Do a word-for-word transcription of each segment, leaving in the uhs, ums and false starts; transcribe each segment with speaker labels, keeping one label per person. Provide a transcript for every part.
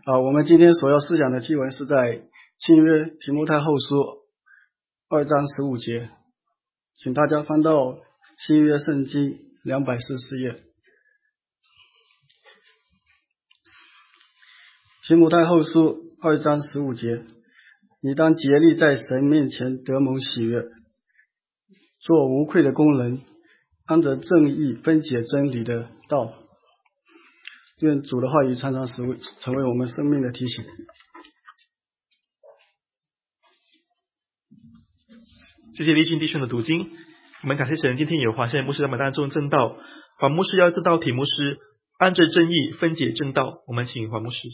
Speaker 1: 啊，我们今天所要思想的经文是在新约提摩太后书二章十五节，请大家翻到新约圣经两百四十页。提摩太后书二章十五节，你当竭力在神面前得蒙喜悦，做无愧的工人，按着正义分解真理的道。愿主的话语常常成为成为我们生命的提醒。
Speaker 2: 谢谢立信弟兄的读经，我们感谢神，今天有华圣牧师在我们当中正道，黄牧师要正道题目是按着正义分解正道。我们请黄牧师。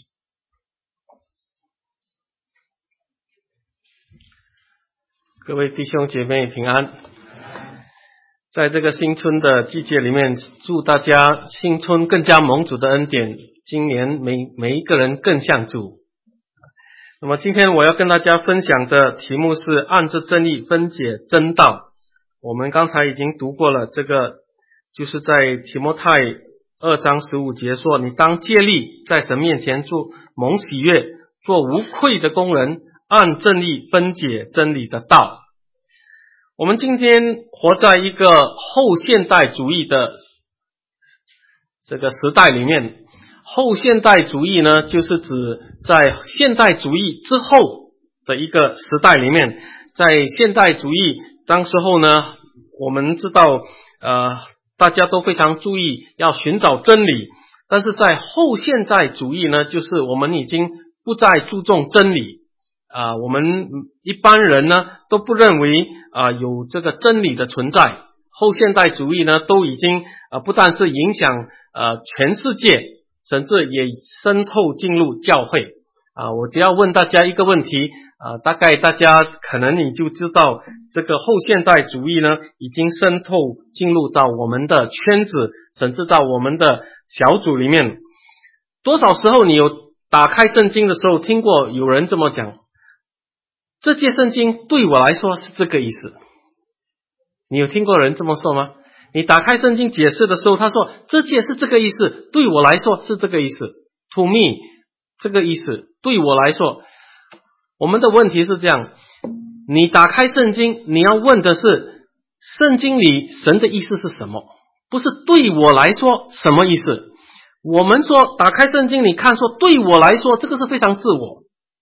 Speaker 3: 各位弟兄姐妹平安。在这个新春的季节里面，祝大家新春更加蒙主的恩典，今年每每一个人更像主。那么今天我要跟大家分享的题目是按着真理分解真道。我们刚才已经读过了，这个就是在提摩太二章十五节说，你当竭力在神面前做蒙喜悦，做无愧的工人，按正义分解真理的道。我们今天活在一个后现代主义的这个时代里面。后现代主义呢，就是指在现代主义之后的一个时代里面。在现代主义当时候呢，我们知道呃，大家都非常注意要寻找真理，但是在后现代主义呢，就是我们已经不再注重真理啊、呃，我们一般人呢都不认为啊、呃、有这个真理的存在。后现代主义呢都已经呃不但是影响呃全世界，甚至也渗透进入教会啊、呃！我只要问大家一个问题啊、呃，大概大家可能你就知道，这个后现代主义呢已经渗透进入到我们的圈子，甚至到我们的小组里面。多少时候你有打开圣经的时候听过有人这么讲，这节圣经对我来说是这个意思。你有听过人这么说吗？你打开圣经解释的时候，他说这节是这个意思，对我来说是这个意思， to me 这个意思，对我来说。我们的问题是这样，你打开圣经，你要问的是圣经里神的意思是什么，不是对我来说什么意思。我们说打开圣经你看说对我来说，这个是非常自我，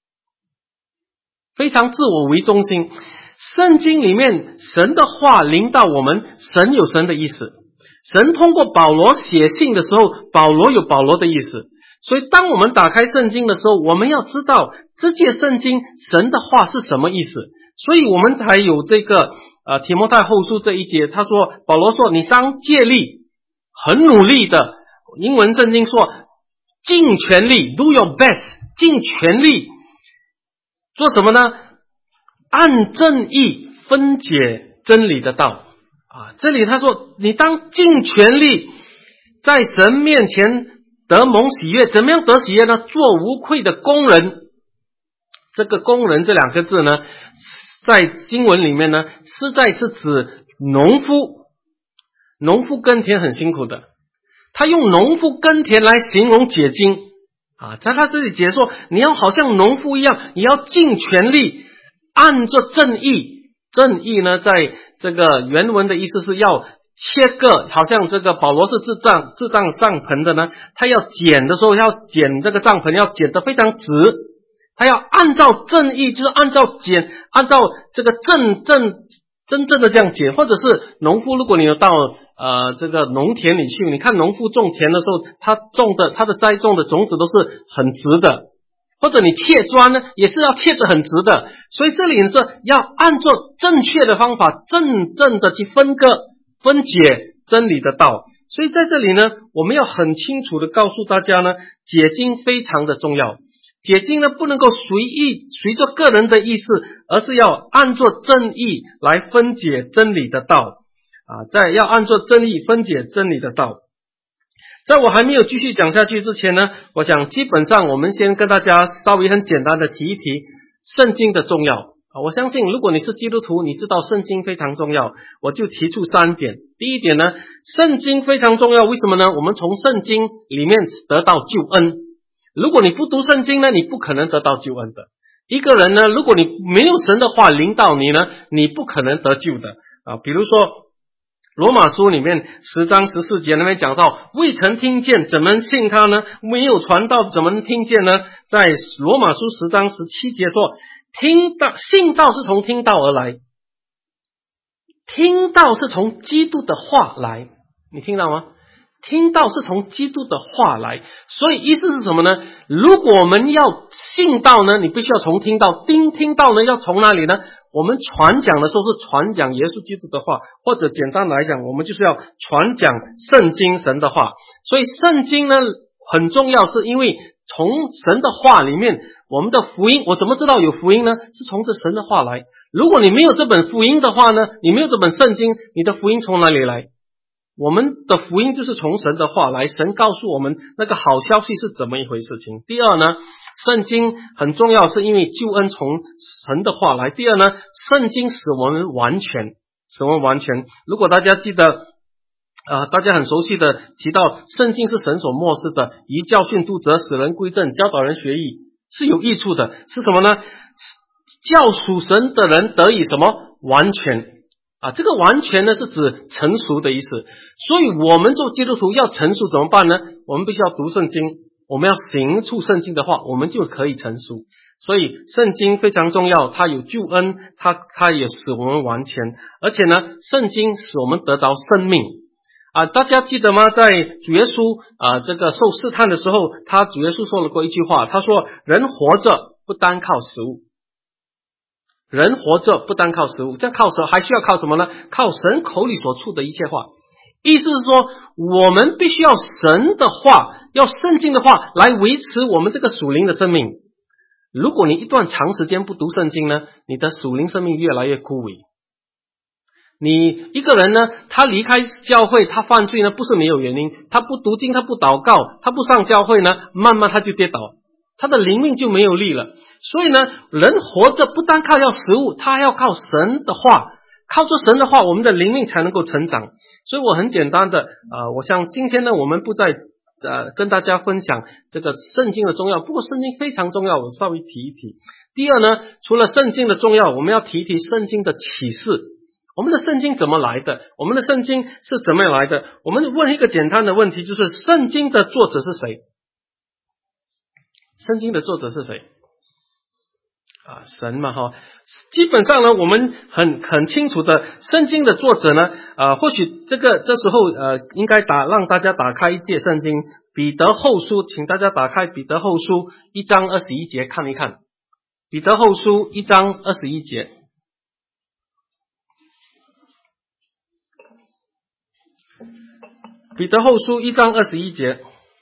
Speaker 3: 非常自我为中心。圣经里面神的话临到我们，神有神的意思。神通过保罗写信的时候，保罗有保罗的意思。所以当我们打开圣经的时候，我们要知道这节圣经神的话是什么意思。所以我们才有这个呃提摩太后书这一节，他说保罗说你当竭力，很努力的，英文圣经说尽全力 do your best， 尽全力做什么呢？按正义分解真理的道啊！这里他说你当尽全力在神面前得蒙喜悦。怎么样得喜悦呢？做无愧的工人。这个工人这两个字呢，在经文里面呢，实在是指农夫。农夫耕田很辛苦的，他用农夫耕田来形容解经啊，在他这里解说，你要好像农夫一样，你要尽全力按着正义。正义呢，在这个原文的意思是要切割，好像这个保罗是制帐制帐帐篷的呢，他要剪的时候要剪这个帐篷要剪得非常直，他要按照正义，就是按照剪，按照这个正正真正的这样剪。或者是农夫，如果你有到呃这个农田里去，你看农夫种田的时候，他种的他的栽种的种子都是很直的，或者你切砖呢，也是要切得很直的。所以这里是要按照正确的方法，真正的去分割分解真理的道。所以在这里呢，我们要很清楚的告诉大家呢，解经非常的重要。解经呢，不能够随意随着个人的意思，而是要按照正义来分解真理的道啊，在要按照正义分解真理的道。在我还没有继续讲下去之前呢，我想基本上我们先跟大家稍微很简单的提一提圣经的重要。我相信如果你是基督徒，你知道圣经非常重要，我就提出三点。第一点呢，圣经非常重要，为什么呢？我们从圣经里面得到救恩。 如果你不读圣经呢，你不可能得到救恩的。一个人呢，如果你没有神的话临到你呢，你不可能得救的啊。比如说罗马书里面十章十四节那边讲到，未曾听见怎么信他呢？没有传道怎么能听见呢？在罗马书十章十七节说，听到信道是从听道而来，听道是从基督的话来，你听到吗？听到是从基督的话来，所以意思是什么呢？如果我们要信道呢，你必须要从听道，听听道呢要从哪里呢？我们传讲的时候是传讲耶稣基督的话，或者简单来讲，我们就是要传讲圣经神的话。所以圣经呢很重要，是因为从神的话里面，我们的福音，我怎么知道有福音呢？是从这神的话来。如果你没有这本福音的话呢，你没有这本圣经，你的福音从哪里来？我们的福音就是从神的话来，神告诉我们那个好消息是怎么一回事情。第二呢，圣经很重要，是因为救恩从神的话来。第二呢，圣经使我们完全，使我们完全。如果大家记得呃，大家很熟悉的提到，圣经是神所默示的，以教训、督责、使人归正、教导人学义，是有益处的。是什么呢？叫属神的人得以什么？完全。啊，这个完全呢是指成熟的意思。所以我们做基督徒要成熟怎么办呢？我们必须要读圣经，我们要行出圣经的话，我们就可以成熟。所以圣经非常重要，它有救恩，它它也使我们完全，而且呢，圣经使我们得着生命。啊，大家记得吗？在主耶稣啊这个受试探的时候，他主耶稣说了过一句话，他说：人活着不单靠食物。人活着不单靠食物，这靠什么？还需要靠什么呢？靠神口里所出的一切话。意思是说，我们必须要神的话，要圣经的话来维持我们这个属灵的生命。如果你一段长时间不读圣经呢，你的属灵生命越来越枯萎。你一个人呢，他离开教会，他犯罪呢，不是没有原因，他不读经，他不祷告，他不上教会呢，慢慢他就跌倒，他的灵命就没有力了。所以呢，人活着不单靠要食物，他还要靠神的话，靠着神的话，我们的灵命才能够成长。所以我很简单的呃，我想今天呢，我们不再呃跟大家分享这个圣经的重要，不过圣经非常重要，我稍微提一提。第二呢，除了圣经的重要，我们要提一提圣经的启示。我们的圣经怎么来的？我们的圣经是怎么样来的？我们问一个简单的问题，就是圣经的作者是谁？圣经的作者是谁？啊，神嘛哈。基本上呢，我们很很清楚的，圣经的作者呢，呃，或许这个这时候呃，应该打让大家打开一节圣经，彼得后书，请大家打开彼得后书一章二十一节看一看。彼得后书一章二十一节。彼得后书一章二十一节。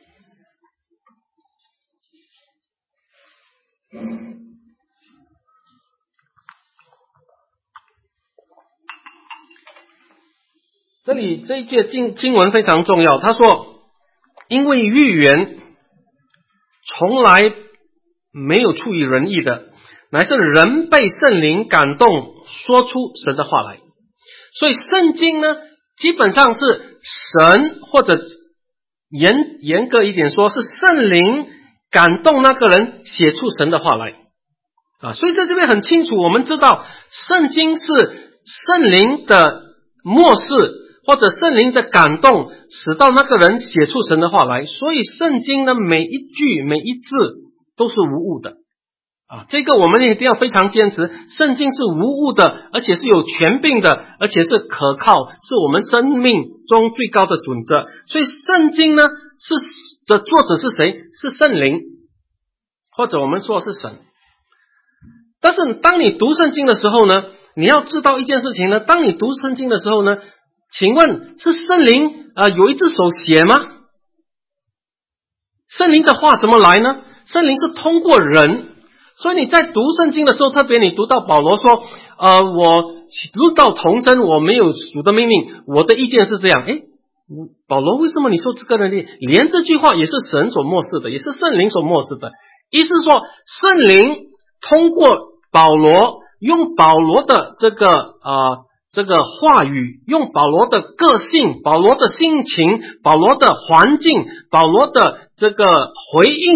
Speaker 3: 这里这一节经经文非常重要，他说，因为预言从来没有出于人意的，乃是人被圣灵感动说出神的话来。所以圣经呢，基本上是神，或者严严格一点说，是圣灵感动那个人写出神的话来啊。所以在这边很清楚，我们知道圣经是圣灵的默示，或者圣灵的感动使到那个人写出神的话来。所以圣经的每一句每一字都是无误的啊，这个我们一定要非常坚持，圣经是无误的，而且是有权柄的，而且是可靠，是我们生命中最高的准则。所以圣经呢，是的作者是谁？是圣灵，或者我们说是神。但是当你读圣经的时候呢，你要知道一件事情呢，当你读圣经的时候呢，请问是圣灵呃有一只手写吗？圣灵的话怎么来呢？圣灵是通过人。所以你在读圣经的时候，特别你读到保罗说呃，我论到同生，我没有主的命令，我的意见是这样。诶，保罗为什么你说这个呢？连这句话也是神所默示的，也是圣灵所默示的。意思是说，圣灵通过保罗，用保罗的这个呃这个话语，用保罗的个性，保罗的心情，保罗的环境，保罗的这个回应，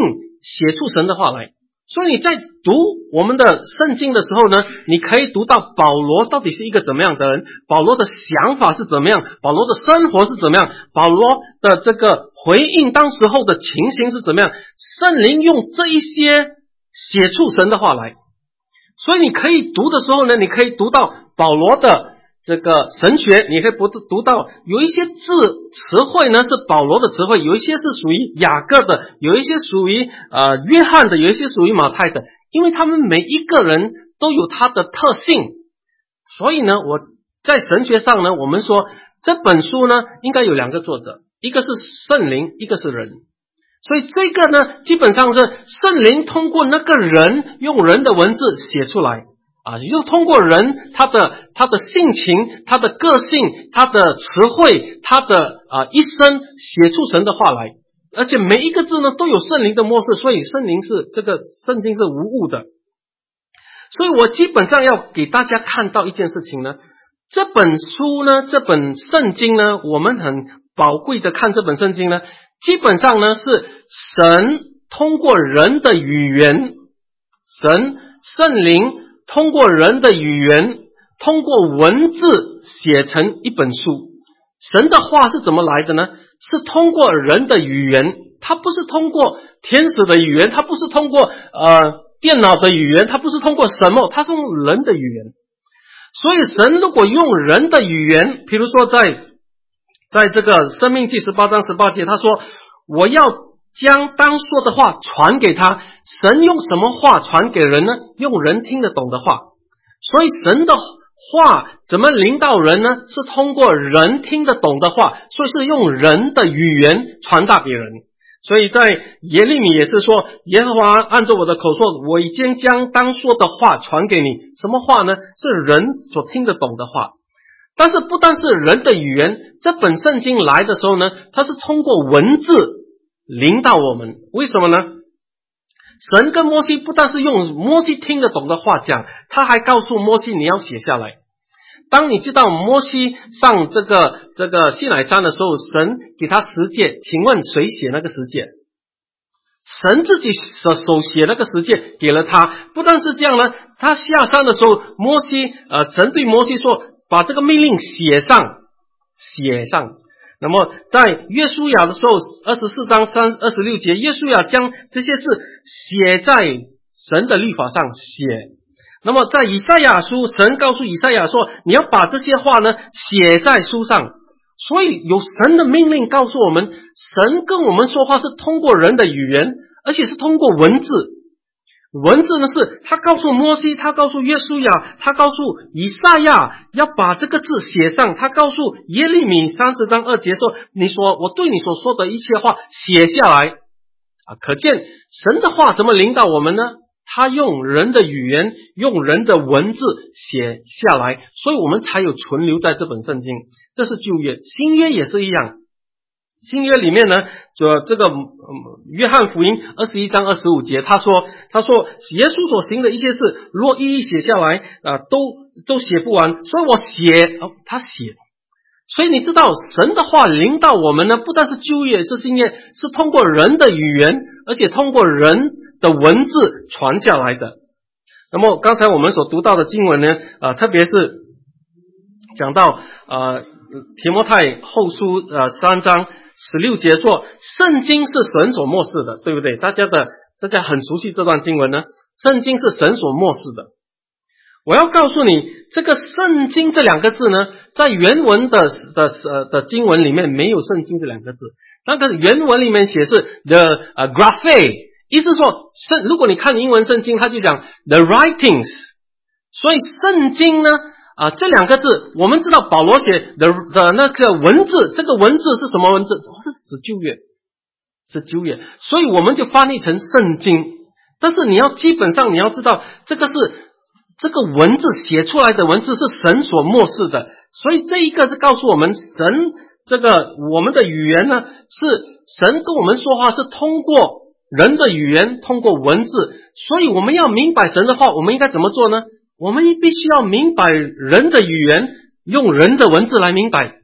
Speaker 3: 写出神的话来。所以你在读我们的圣经的时候呢，你可以读到保罗到底是一个怎么样的人，保罗的想法是怎么样，保罗的生活是怎么样，保罗的这个回应当时候的情形是怎么样。圣灵用这一些写出神的话来，所以你可以读的时候呢，你可以读到保罗的这个神学，你可以读读到有一些字词汇呢是保罗的词汇，有一些是属于雅各的，有一些属于呃约翰的，有一些属于马太的，因为他们每一个人都有他的特性。所以呢，我在神学上呢，我们说这本书呢应该有两个作者，一个是圣灵，一个是人。所以这个呢基本上是圣灵通过那个人用人的文字写出来啊，又通过人他的他的性情，他的个性，他的词汇，他的啊一生写出神的话来，而且每一个字呢都有圣灵的默示，所以圣灵是这个圣经是无误的。所以我基本上要给大家看到一件事情呢，这本书呢，这本圣经呢，我们很宝贵的看这本圣经呢，基本上呢是神通过人的语言，神圣灵通过人的语言，通过文字写成一本书。神的话是怎么来的呢？是通过人的语言，它不是通过天使的语言，它不是通过呃电脑的语言，它不是通过什么，它是用人的语言。所以神如果用人的语言，比如说在在这个申命记十八章十八节，他说我要将当说的话传给他。神用什么话传给人呢？用人听得懂的话。所以神的话怎么临到人呢？是通过人听得懂的话，所以是用人的语言传达给人。所以在耶利米也是说，耶和华按照我的口说，我已经将当说的话传给你。什么话呢？是人所听得懂的话。但是不但是人的语言，这本圣经来的时候呢，它是通过文字临到我们。为什么呢？神跟摩西不但是用摩西听得懂的话讲，他还告诉摩西你要写下来。当你知道摩西上这个这个西乃山的时候，神给他十诫，请问谁写那个十诫？神自己的手写那个十诫给了他。不但是这样呢，他下山的时候，摩西呃，神对摩西说，把这个命令写上，写上。那么在约书亚的时候，二十四章三二十六节，约书亚将这些事写在神的律法上写。那么在以赛亚书，神告诉以赛亚说，你要把这些话呢写在书上。所以有神的命令告诉我们，神跟我们说话是通过人的语言，而且是通过文字。文字呢是他告诉摩西，他告诉约书亚，他告诉以赛亚要把这个字写上，他告诉耶利米三十章二节说，你说我对你所说的一切话写下来啊。可见神的话怎么领导我们呢？他用人的语言，用人的文字写下来，所以我们才有存留在这本圣经。这是旧约，新约也是一样。新约里面呢，这这个、嗯、约翰福音二十一章二十五节，他说他说耶稣所行的一些事，若一一写下来啊、呃，都都写不完，所以我写哦，他写。所以你知道神的话临到我们呢，不但是旧约是新约，是通过人的语言，而且通过人的文字传下来的。那么刚才我们所读到的经文呢，呃，特别是讲到呃提摩太后书呃三章十六节说，圣经是神所默示的，对不对？大家的大家很熟悉这段经文呢，圣经是神所默示的。我要告诉你，这个圣经这两个字呢，在原文的的呃的经文里面没有圣经这两个字，那个原文里面写是 the、uh, graphe， 意思说圣，如果你看英文圣经，它就讲 the writings， 所以圣经呢啊，这两个字，我们知道保罗写的的那个文字，这个文字是什么文字？哦、是指旧约，是旧约，所以我们就翻译成圣经。但是你要基本上你要知道，这个是这个文字写出来的文字是神所默示的，所以这一个是告诉我们，神这个我们的语言呢，是神跟我们说话是通过人的语言，通过文字。所以我们要明白神的话，我们应该怎么做呢？我们必须要明白人的语言，用人的文字来明白。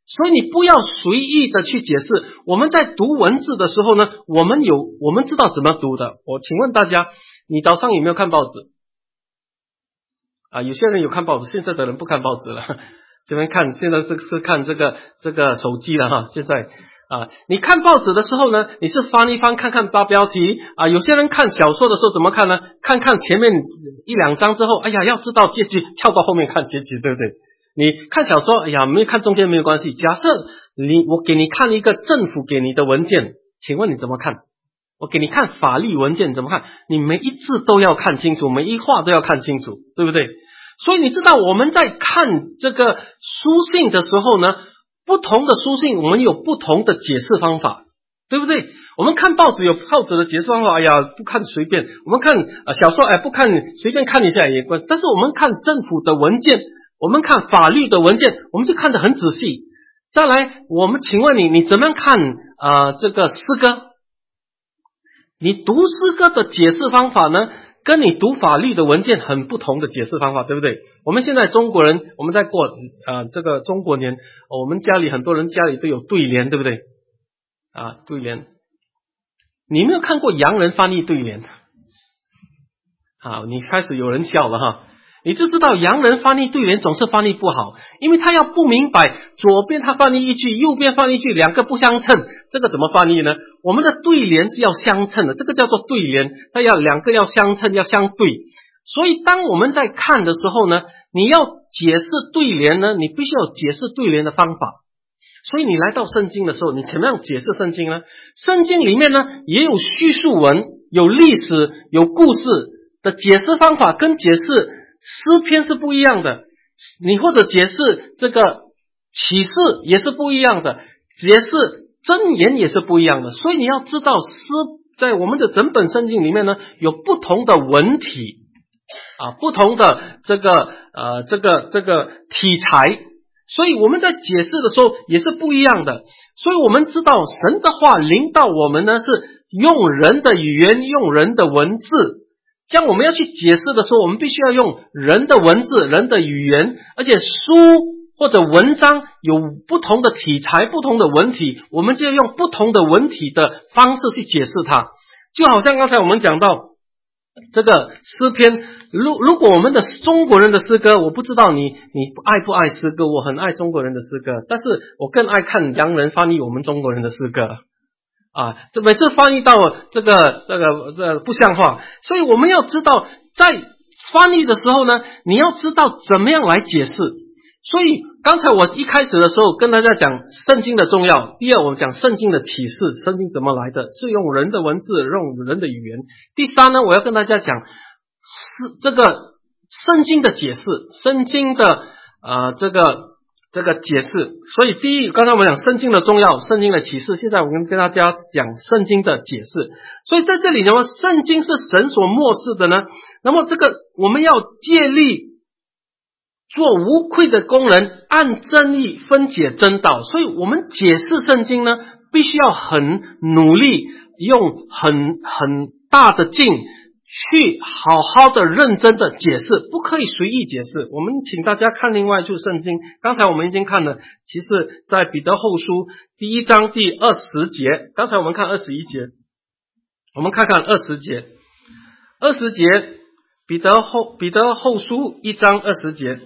Speaker 3: 所以你不要随意的去解释。我们在读文字的时候呢，我们有我们知道怎么读的。我请问大家，你早上有没有看报纸？啊，有些人有看报纸，现在的人不看报纸了，这边看现在是是看这个这个手机了哈。现在啊，你看报纸的时候呢，你是翻一翻看看大标题啊。有些人看小说的时候怎么看呢？看看前面一两章之后，哎呀，要知道结局，跳到后面看结局，对不对？你看小说，哎呀，没看中间没有关系。假设你我给你看一个政府给你的文件，请问你怎么看？我给你看法律文件怎么看？你每一字都要看清楚，每一画都要看清楚，对不对？所以你知道我们在看这个书信的时候呢，不同的书信我们有不同的解释方法，对不对？我们看报纸有报纸的解释方法，哎呀，不看随便。我们看呃小说，哎，不看随便看一下也关。但是我们看政府的文件，我们看法律的文件，我们就看得很仔细。再来，我们请问你，你怎么样看呃这个诗歌？你读诗歌的解释方法呢，跟你读法律的文件很不同的解释方法，对不对？我们现在中国人，我们在过呃这个中国年，我们家里很多人家里都有对联，对不对？啊，对联，你没有看过洋人翻译对联？好，你开始有人笑了哈。你就知道洋人翻译对联总是翻译不好，因为他要不明白，左边他翻译一句，右边翻译一句，两个不相称，这个怎么翻译呢？我们的对联是要相称的，这个叫做对联，它要两个要相称，要相对。所以当我们在看的时候呢，你要解释对联呢，你必须要解释对联的方法。所以你来到圣经的时候，你怎么样解释圣经呢？圣经里面呢也有叙述文，有历史，有故事的解释方法，跟解释诗篇是不一样的，你或者解释这个启示也是不一样的，解释箴言也是不一样的。所以你要知道，诗在我们的整本圣经里面呢，有不同的文体啊，不同的这个呃这个这个题材，所以我们在解释的时候也是不一样的。所以我们知道神的话临到我们呢，是用人的语言，用人的文字。像我们要去解释的时候，我们必须要用人的文字，人的语言，而且书或者文章有不同的题材，不同的文体，我们就要用不同的文体的方式去解释它。就好像刚才我们讲到这个诗篇，如如果我们的中国人的诗歌，我不知道你你爱不爱诗歌，我很爱中国人的诗歌，但是我更爱看洋人翻译我们中国人的诗歌啊，这每次翻译到这个这个这个不像话，所以我们要知道，在翻译的时候呢，你要知道怎么样来解释。所以刚才我一开始的时候跟大家讲圣经的重要，第二我们讲圣经的启示，圣经怎么来的，是用人的文字，用人的语言。第三呢，我要跟大家讲是这个圣经的解释，圣经的呃这个这个解释。所以第一，刚才我们讲圣经的重要，圣经的启示，现在我们跟大家讲圣经的解释。所以在这里呢，圣经是神所默示的呢，那么这个我们要借力做无愧的工人，按真义分解真道。所以我们解释圣经呢，必须要很努力，用很很大的劲去好好的认真的解释，不可以随意解释。我们请大家看另外一处圣经，刚才我们已经看了，其实在彼得后书第一章第二十节，刚才我们看二十一节，我们看看二十节，二十节彼得后彼得后书一章二十节，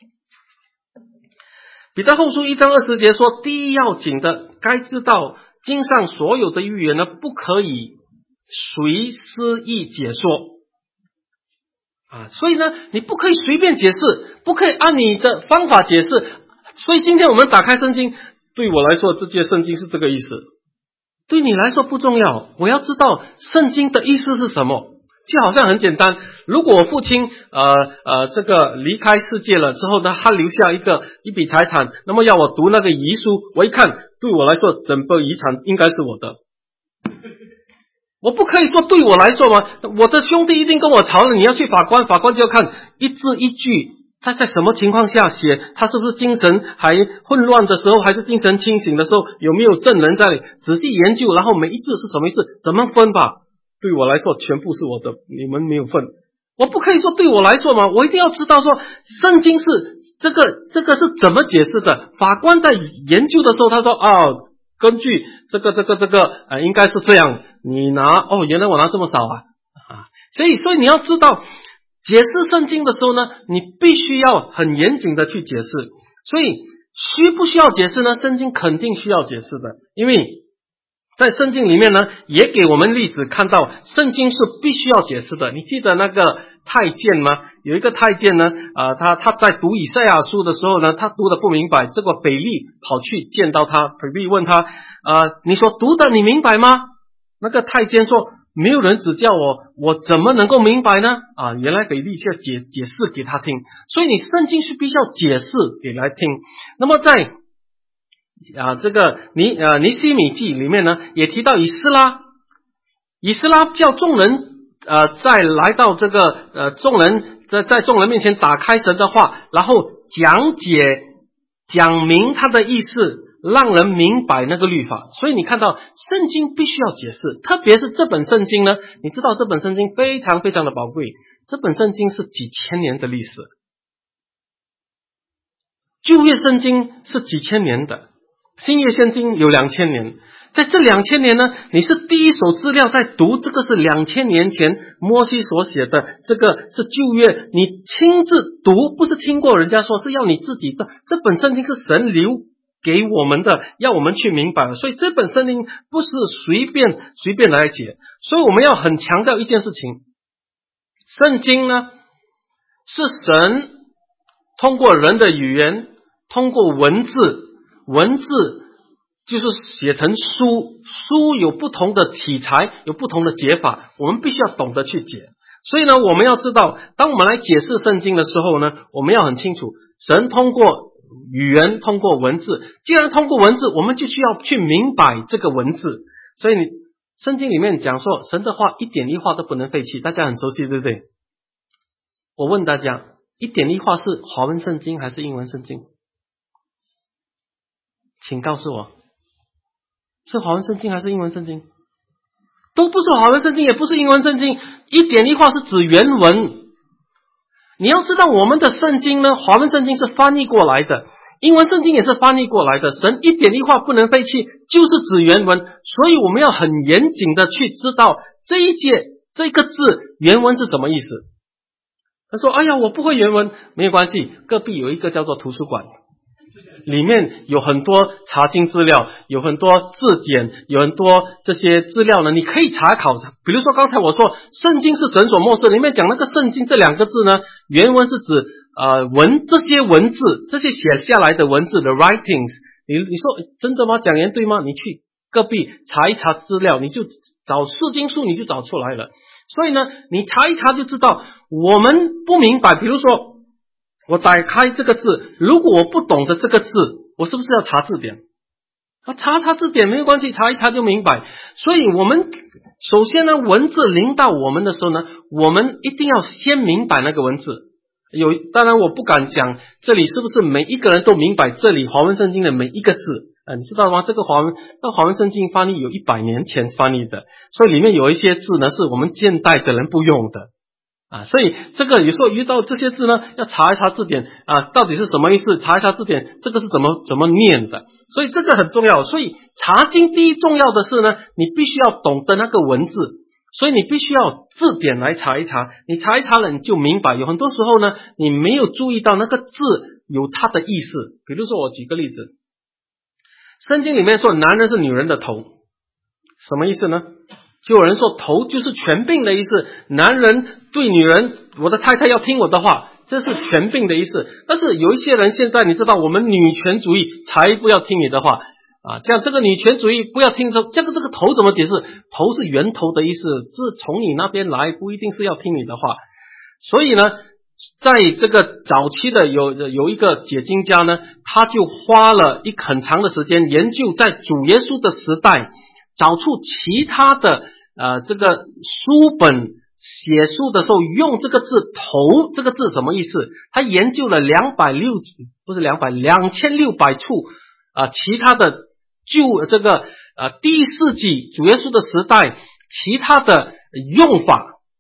Speaker 3: 彼得后书一章二十节说，第一要紧的，该知道经上所有的预言呢，不可以随私意解说啊，所以呢，你不可以随便解释，不可以按你的方法解释。所以今天我们打开圣经，对我来说，这节圣经是这个意思，对你来说不重要。我要知道圣经的意思是什么。就好像很简单，如果我父亲呃呃这个离开世界了之后呢，他留下一个一笔财产，那么要我读那个遗书，我一看，对我来说，整个遗产应该是我的。我不可以说对我来说吗？我的兄弟一定跟我吵了，你要去法官，法官就要看一字一句，他在什么情况下写，他是不是精神还混乱的时候，还是精神清醒的时候，有没有证人在仔细研究，然后每一字是什么意思，怎么分吧。对我来说全部是我的，你们没有份。 我不可以说对我来说嘛，我一定要知道说圣经是这个这个是怎么解释的。法官在研究的时候，他说哦，根据这个这个这个呃，应该是这样。你拿哦，原来我拿这么少啊啊！所以所以你要知道，解释圣经的时候呢，你必须要很严谨的去解释。所以需不需要解释呢？圣经肯定需要解释的，因为在圣经里面呢，也给我们例子看到，圣经是必须要解释的。你记得那个太监吗？有一个太监呢，呃，他他在读以赛亚书的时候呢，他读的不明白，这个腓力跑去见到他，腓力问他，呃，你所读的你明白吗？那个太监说，没有人指教我，我怎么能够明白呢？啊，原来腓力就要解解释给他听，所以你圣经是必须要解释给来听。那么在啊，这个尼呃尼希米记里面呢，也提到以斯拉，以斯拉叫众人呃在来到这个呃众人在在众人面前打开神的话，然后讲解讲明他的意思，让人明白那个律法。所以你看到圣经必须要解释，特别是这本圣经呢，你知道这本圣经非常非常的宝贵，这本圣经是几千年的历史，旧约圣经是几千年的，新约圣经有两千年，在这两千年呢，你是第一手资料在读，这个是两千年前摩西所写的，这个是旧约，你亲自读，不是听过人家说，是要你自己的。这本圣经是神留给我们的，要我们去明白，所以这本圣经不是随便随便来解，所以我们要很强调一件事情，圣经呢是神通过人的语言，通过文字，文字就是写成书，书有不同的题材，有不同的解法，我们必须要懂得去解。所以呢，我们要知道，当我们来解释圣经的时候呢，我们要很清楚，神通过语言，通过文字，既然通过文字，我们就需要去明白这个文字。所以你圣经里面讲说，神的话一点一画都不能废弃，大家很熟悉，对不对？我问大家，一点一画是华文圣经还是英文圣经？请告诉我，是华文圣经还是英文圣经？都不是华文圣经，也不是英文圣经。一点一画是指原文。你要知道，我们的圣经呢，华文圣经是翻译过来的，英文圣经也是翻译过来的。神一点一画不能废弃，就是指原文。所以我们要很严谨的去知道这一节这个字原文是什么意思。他说：“哎呀，我不会原文，没有关系，隔壁有一个叫做图书馆。”里面有很多查经资料，有很多字典，有很多这些资料呢，你可以查考。比如说刚才我说圣经是神所默示，里面讲那个圣经这两个字呢，原文是指呃文这些文字，这些写下来的文字的 writings。你你说真的吗？讲言对吗？你去隔壁查一查资料，你就找释经书，你就找出来了。所以呢，你查一查就知道，我们不明白，比如说我打开这个字，如果我不懂得这个字，我是不是要查字典？啊，查查字典没有关系，查一查就明白。所以我们首先呢，文字临到我们的时候呢，我们一定要先明白那个文字。有，当然我不敢讲这里是不是每一个人都明白这里华文圣经的每一个字。啊，你知道吗？这个华文，这华文圣经翻译有一百年前翻译的，所以里面有一些字呢是我们现代的人不用的。啊，所以这个有时候遇到这些字呢，要查一查字典啊，到底是什么意思？查一查字典，这个是怎么怎么念的？所以这个很重要。所以查经第一重要的是呢，你必须要懂得那个文字，所以你必须要字典来查一查。你查一查了，你就明白。有很多时候呢，你没有注意到那个字有它的意思。比如说，我举个例子，圣经里面说男人是女人的头，什么意思呢？就有人说头就是权柄的意思，男人对女人，我的太太要听我的话，这是权柄的意思。但是有一些人现在你知道，我们女权主义才不要听你的话啊，这样这个女权主义不要听说这个这个头怎么解释？头是源头的意思，是从你那边来，不一定是要听你的话。所以呢，在这个早期的有有一个解经家呢，他就花了一很长的时间研究在主耶稣的时代，找出其他的呃这个书本写书的时候用这个字头这个字什么意思？他研究了两百六不是两百两千六百处啊、呃、其他的旧这个呃第一世纪主耶稣的时代其他的用法。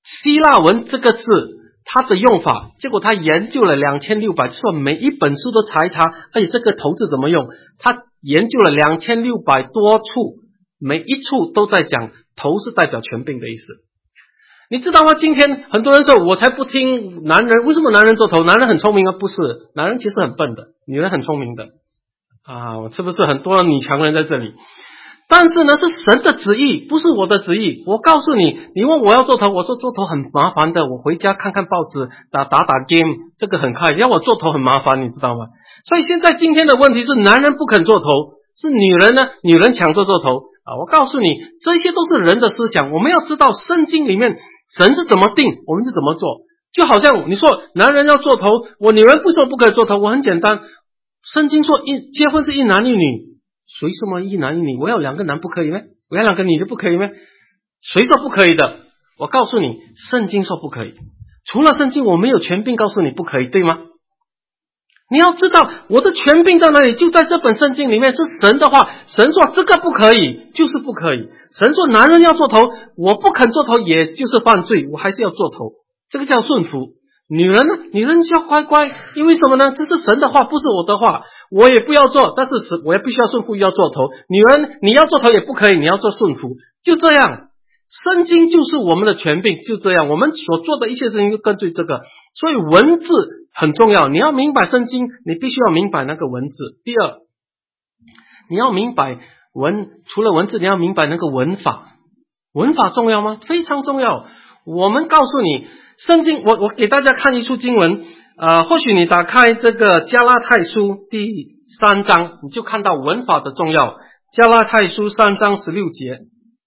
Speaker 3: 希腊文这个字它的用法，结果他研究了两千六百，就说每一本书都查一查，而且这个头字怎么用，他研究了两千六百多处，每一处都在讲头是代表权柄的意思。你知道吗？今天很多人说我才不听男人，为什么男人做头？男人很聪明啊？不是，男人其实很笨的，女人很聪明的啊，是不是很多女强人在这里？但是呢，是神的旨意，不是我的旨意。我告诉你，你问我要做头，我说做头很麻烦的，我回家看看报纸，打打打 game， 这个很快，要我做头很麻烦，你知道吗？所以现在今天的问题是男人不肯做头，是女人呢，女人抢着做头啊！我告诉你，这些都是人的思想，我们要知道圣经里面神是怎么定，我们是怎么做。就好像你说男人要做头，我女人不说不可以做头，我很简单，圣经说一结婚是一男一女。谁说嘛一男一女？我要两个男不可以吗？我要两个女的不可以吗？谁说不可以的？我告诉你，圣经说不可以。除了圣经，我没有权柄告诉你不可以，对吗？你要知道我的权柄在哪里，就在这本圣经里面，是神的话。神说这个不可以，就是不可以。神说男人要做头，我不肯做头，也就是犯罪，我还是要做头，这个叫顺服。女人呢？女人就要乖乖，因为什么呢？这是神的话，不是我的话。我也不要做，但是我也必须要顺服，要做头。女人，你要做头也不可以，你要做顺服，就这样。圣经就是我们的权柄，就这样。我们所做的一切事情就根据这个，所以文字很重要。你要明白圣经，你必须要明白那个文字。第二，你要明白文，除了文字，你要明白那个文法。文法重要吗？非常重要。我们告诉你。圣经，我我给大家看一处经文，呃，或许你打开这个加拉太书第三章，你就看到文法的重要。加拉太书三章十六节，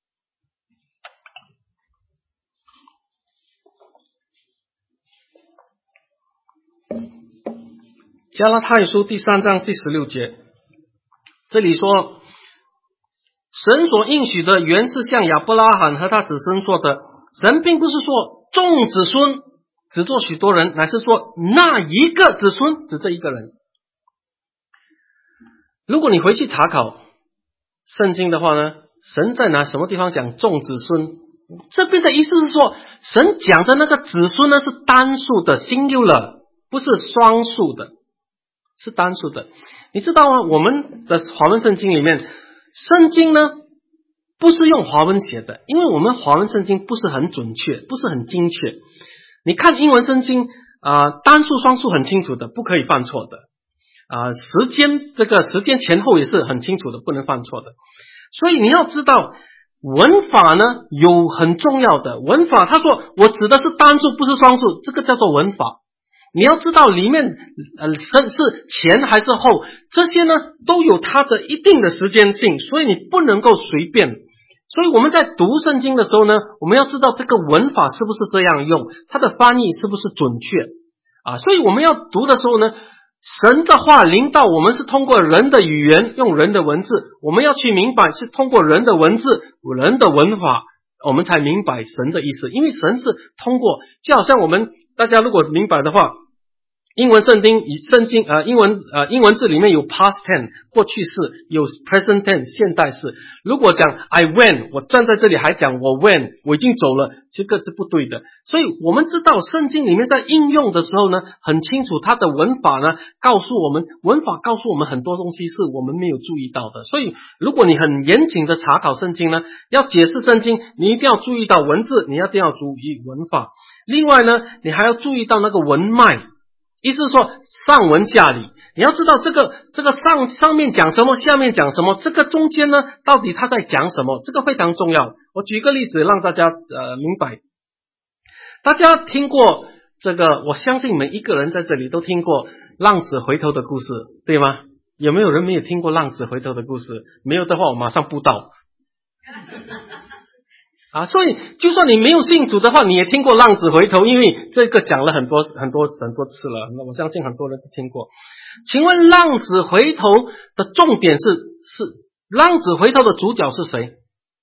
Speaker 3: 加拉太书第三章第十六节，这里说，神所应许的原是像亚伯拉罕和他子孙说的，神并不是说众子孙只做许多人，乃是说那一个子孙只这一个人。如果你回去查考圣经的话呢，神在哪什么地方讲众子孙？这边的意思是说，神讲的那个子孙呢是单数的 singular， 不是双数的，是单数的。你知道吗？我们的华文圣经里面，圣经呢不是用华文写的，因为我们华文圣经不是很准确，不是很精确。你看英文圣经啊、呃，单数双数很清楚的，不可以犯错的啊、呃，时间这个时间前后也是很清楚的，不能犯错的。所以你要知道文法呢有很重要的文法，他说我指的是单数不是双数，这个叫做文法。你要知道里面呃是前还是后，这些呢都有它的一定的时间性，所以你不能够随便。所以我们在读圣经的时候呢，我们要知道这个文法是不是这样用，它的翻译是不是准确啊？所以我们要读的时候呢，神的话临到我们是通过人的语言，用人的文字，我们要去明白是通过人的文字，人的文法，我们才明白神的意思。因为神是通过，就好像我们大家如果明白的话，英文圣经圣经呃英文呃英文字里面有 past tense 过去式，有 present tense 现代式。如果讲 I went， 我站在这里还讲我 went， 我已经走了，这个是不对的。所以我们知道圣经里面在应用的时候呢，很清楚它的文法呢告诉我们，文法告诉我们很多东西是我们没有注意到的。所以如果你很严谨的查考圣经呢，要解释圣经，你一定要注意到文字，你一定要注意文法。另外呢，你还要注意到那个文脉。意思是说上文下理，你要知道这个这个上上面讲什么，下面讲什么，这个中间呢到底他在讲什么，这个非常重要。我举一个例子让大家呃明白。大家听过这个，我相信每一个人在这里都听过浪子回头的故事，对吗？有没有人没有听过浪子回头的故事？没有的话我马上布道啊，所以就算你没有信主的话，你也听过浪子回头，因为这个讲了很多很多很多次了，那我相信很多人都听过。请问浪子回头的重点是是浪子回头的主角是谁？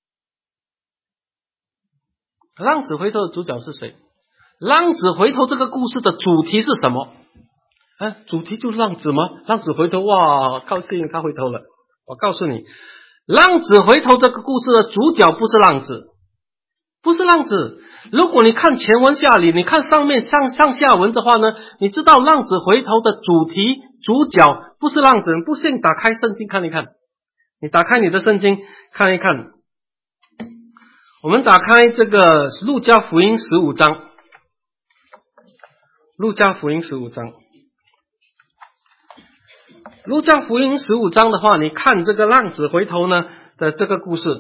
Speaker 3: 浪子回头的主角是谁？浪子回头这个故事的主题是什么？啊，主题就是浪子吗？浪子回头，哇，高兴他回头了。我告诉你，浪子回头这个故事的主角不是浪子。 不是浪子。如果你看前文下理，你看上面上上下文的话呢，你知道浪子回头的主题主角不是浪子。不信打开圣经看一看，你打开你的圣经看一看。我们打开这个路加福音十五章，路加福音十五章，路加福音十五章的话，你看这个浪子回头呢的这个故事。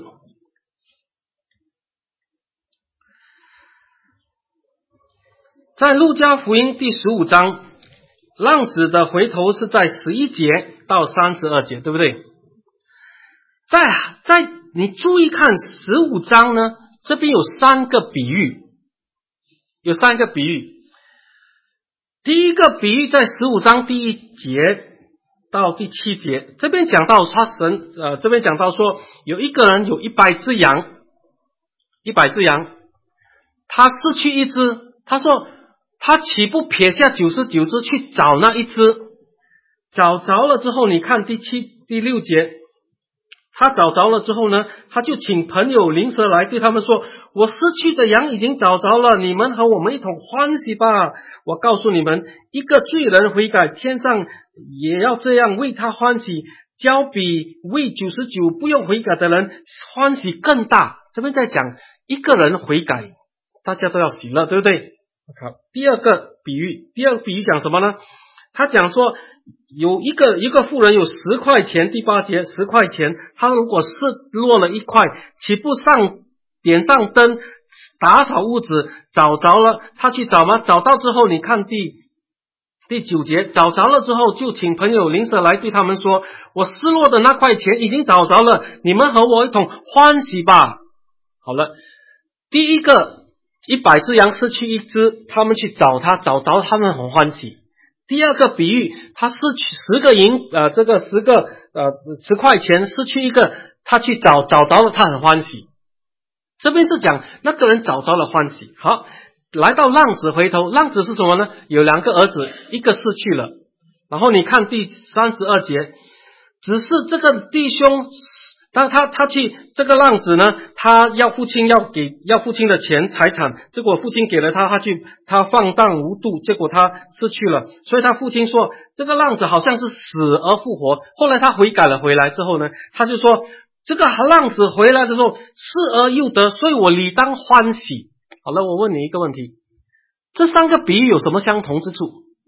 Speaker 3: 在路加福音第十五章，浪子的回头是在十一节到三十二节，对不对？在在你注意看十五章呢，这边有三个比喻，有三个比喻。第一个比喻在十五章第一节到第七节，这边讲到他神呃，这边讲到说有一个人有一百只羊，一百只羊，他失去一只，他说他岂不撇下九十九只去找那一只？找着了之后，你看第七第六节，他找着了之后呢，他就请朋友邻舍来对他们说，我失去的羊已经找着了，你们和我们一同欢喜吧。我告诉你们，一个罪人悔改，天上也要这样为他欢喜，较比为九十九不用悔改的人欢喜更大。这边在讲一个人悔改，大家都要喜乐，对不对？好，第二个比喻，第二个比喻讲什么呢？他讲说有一个一个妇人有十块钱，第八节十块钱，他如果是落了一块，岂不上点上灯，打扫屋子，找着了，他去找吗？找到之后，你看第第九节，找着了之后，就请朋友邻舍来对他们说，我失落的那块钱已经找着了，你们和我一同欢喜吧。好了，第一个一百只羊失去一只，他们去找他，找着他们很欢喜。第二个比喻，他失去十个银呃，这个十个呃十块钱失去一个，他去找找着了，他很欢喜。这边是讲那个人找着了欢喜。好，来到浪子回头，浪子是什么呢？有两个儿子，一个失去了。然后你看第三十二节，只是这个弟兄，当他他去这个浪子呢，他要父亲要给要父亲的钱财产，结果父亲给了他，他去他放荡无度，结果他失去了。所以他父亲说，这个浪子好像是死而复活。后来他悔改了回来之后呢，他就说这个浪子回来的时候失而又得，所以我理当欢喜。好了，我问你一个问题，这三个比喻有什么相同之处？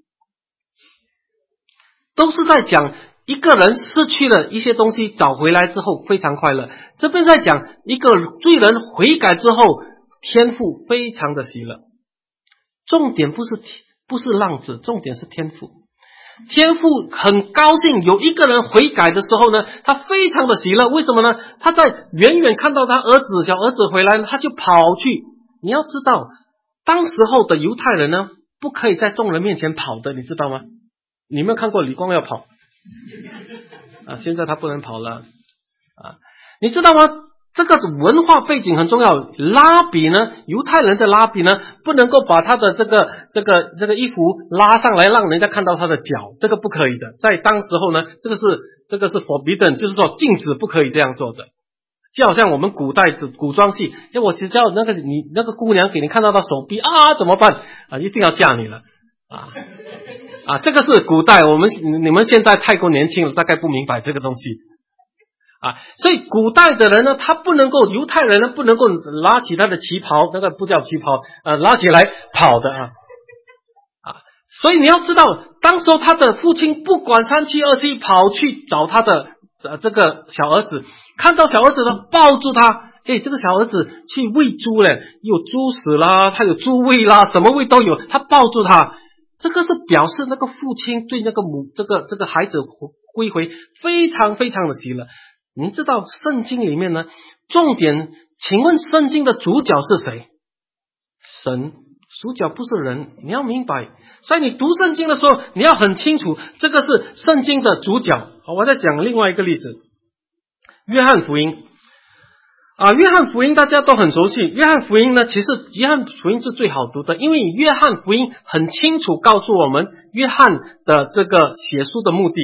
Speaker 3: 都是在讲一个人失去了一些东西，找回来之后非常快乐。这边在讲一个罪人悔改之后，天父非常的喜乐。重点不是不是浪子，重点是天父。天父很高兴有一个人悔改的时候呢，他非常的喜乐。为什么呢？他在远远看到他儿子小儿子回来，他就跑去。你要知道，当时候的犹太人呢，不可以在众人面前跑的，你知道吗？你有没有看过李光耀跑？啊，现在他不能跑了啊！你知道吗？这个文化背景很重要。拉比呢，犹太人的拉比呢，不能够把他的这个这个这个衣服拉上来，让人家看到他的脚，这个不可以的。在当时候呢，这个是这个是 forbidden， 就是说禁止，不可以这样做的。就好像我们古代的古装戏，因为我只叫那个你那个姑娘给你看到她手臂啊，怎么办啊？一定要嫁你了啊！啊，这个是古代，我们你们现在太过年轻了，大概不明白这个东西啊。所以古代的人呢，他不能够，犹太人呢不能够拉起他的旗袍，那个不叫旗袍，呃，拉起来跑的啊啊。所以你要知道，当时候他的父亲不管三七二十一，跑去找他的呃这个小儿子，看到小儿子呢，抱住他。诶，这个小儿子去喂猪嘞，有猪屎啦，他有猪胃啦，什么胃都有，他抱住他。这个是表示那个父亲对那个母这个这个孩子归回非常非常的喜乐。你知道圣经里面呢，重点，请问圣经的主角是谁？神，主角不是人，你要明白。所以你读圣经的时候，你要很清楚，这个是圣经的主角。好，我再讲另外一个例子，约翰福音。啊，约翰福音大家都很熟悉。约翰福音呢，其实约翰福音是最好读的，因为约翰福音很清楚告诉我们约翰的这个写书的目的。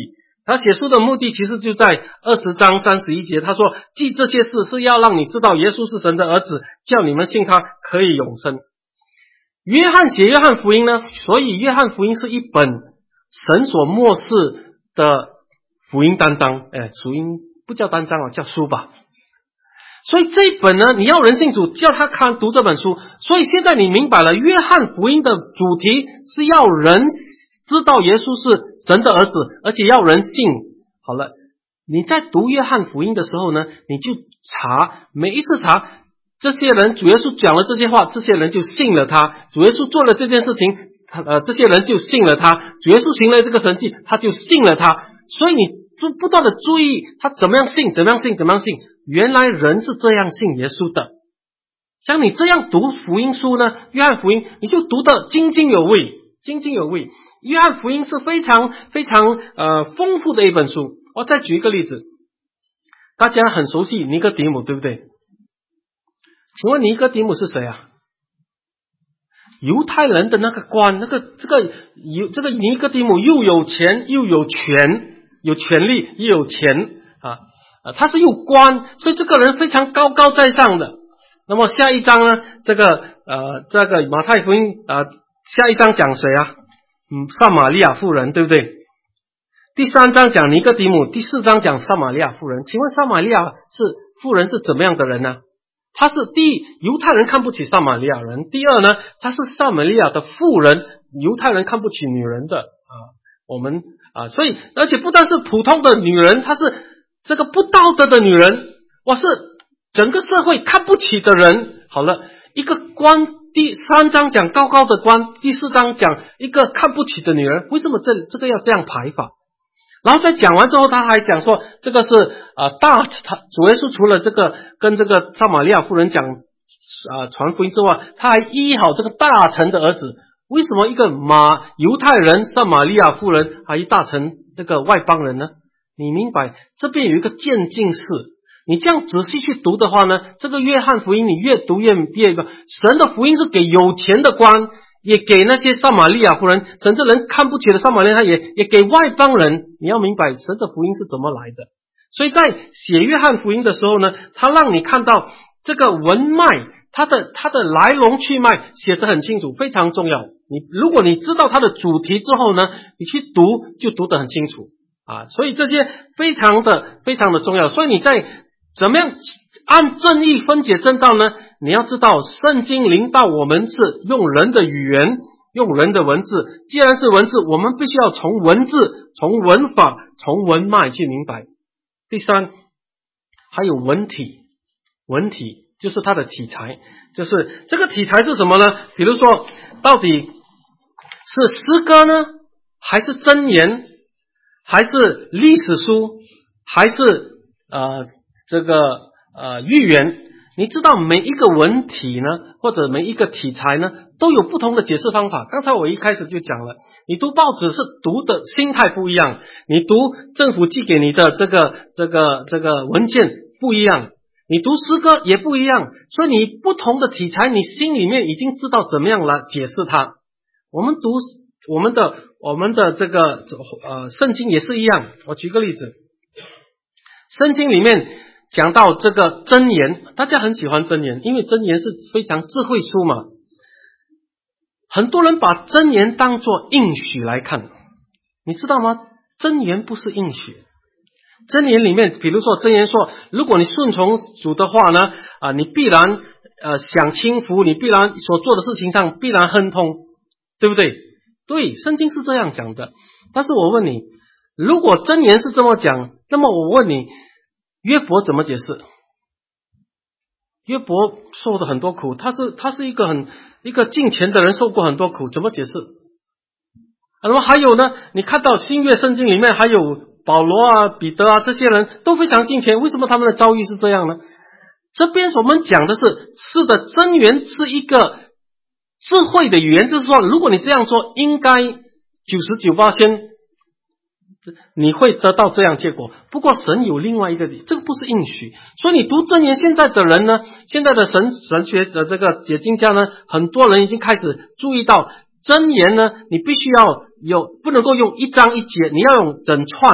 Speaker 3: 他写书的目的其实就在二十章三十一节，他说记这些事是要让你知道耶稣是神的儿子，叫你们信他可以永生。约翰写约翰福音呢，所以约翰福音是一本神所默示的福音单章，哎，福音不叫单章啊，叫书吧。所以这一本呢，你要人信主，叫他看读这本书。所以现在你明白了，约翰福音的主题是要人知道耶稣是神的儿子，而且要人信。好了，你在读约翰福音的时候呢，你就查，每一次查这些人，主耶稣讲了这些话，这些人就信了他；主耶稣做了这件事情，他呃这些人就信了他；主耶稣行了这个神迹，他就信了他。所以你就不断的注意他怎么样信，怎么样信，怎么样信。原来人是这样信耶稣的。像你这样读福音书呢，约翰福音你就读得津津有味，津津有味。约翰福音是非常非常呃丰富的一本书。我再举一个例子，大家很熟悉尼哥底母，对不对？请问尼哥底母是谁啊？犹太人的那个官，那个这个有这个尼哥底母又有钱又有权，有权力又有钱啊，啊他是又官，所以这个人非常高高在上的。那么下一章呢，这个呃这个马太福音啊、呃、下一章讲谁啊？嗯，撒玛利亚妇人，对不对？第三章讲尼哥底母，第四章讲撒玛利亚妇人。请问撒玛利亚是妇人是怎么样的人呢？他是第一，犹太人看不起撒玛利亚人；第二呢，他是撒玛利亚的妇人，犹太人看不起女人的啊。我们啊，所以而且不但是普通的女人，她是这个不道德的女人，哇，是整个社会看不起的人。好了，一个官，第三章讲高高的官，第四章讲一个看不起的女人，为什么这这个要这样排法？然后在讲完之后，他还讲说，这个是啊大他主耶稣除了这个跟这个撒玛利亚妇人讲啊传福音之外，他还医好这个大臣的儿子。为什么一个马犹太人撒玛利亚妇人还一大臣这个外邦人呢？你明白这边有一个渐进式。你这样仔细去读的话呢，这个约翰福音你越读越越神的福音是给有钱的官，也给那些撒玛利亚妇人，甚至人看不起的撒玛利亚，他也也给外邦人。你要明白神的福音是怎么来的。所以在写约翰福音的时候呢，他让你看到这个文脉，它的它的来龙去脉写得很清楚，非常重要。你如果你知道它的主题之后呢，你去读就读得很清楚啊。所以这些非常的非常的重要。所以你在怎么样按正义分解正道呢？你要知道圣经临到我们是用人的语言，用人的文字。既然是文字，我们必须要从文字，从文法，从文脉去明白。第三，还有文体。文体就是它的题材，就是这个题材是什么呢？比如说到底是诗歌呢，还是箴言，还是历史书，还是呃这个呃寓言？你知道每一个文体呢，或者每一个题材呢，都有不同的解释方法。刚才我一开始就讲了，你读报纸是读的心态不一样，你读政府寄给你的这个这个这个文件不一样，你读诗歌也不一样。所以你不同的题材，你心里面已经知道怎么样来解释它。我们读我们的我们的这个呃圣经也是一样。我举个例子，圣经里面讲到这个箴言，大家很喜欢箴言，因为箴言是非常智慧书嘛。很多人把箴言当作应许来看，你知道吗？箴言不是应许。箴言里面，比如说箴言说，如果你顺从主的话呢，啊，你必然呃享清福，你必然所做的事情上必然亨通，对不对？对，圣经是这样讲的。但是我问你，如果箴言是这么讲，那么我问你，约伯怎么解释？约伯受了很多苦，他是他是一个很一个敬虔的人，受过很多苦，怎么解释？那么还有呢，你看到新约圣经里面还有保罗啊、彼得啊，这些人都非常敬虔，为什么他们的遭遇是这样呢？这边我们讲的是，是的，箴言是一个智慧的语言，就是说，如果你这样做，应该九十九%你会得到这样结果。不过神有另外一个，这个不是应许。所以你读箴言，现在的人呢，现在的神神学的这个解经家呢，很多人已经开始注意到箴言呢，你必须要有，不能够用一章一节，你要用整串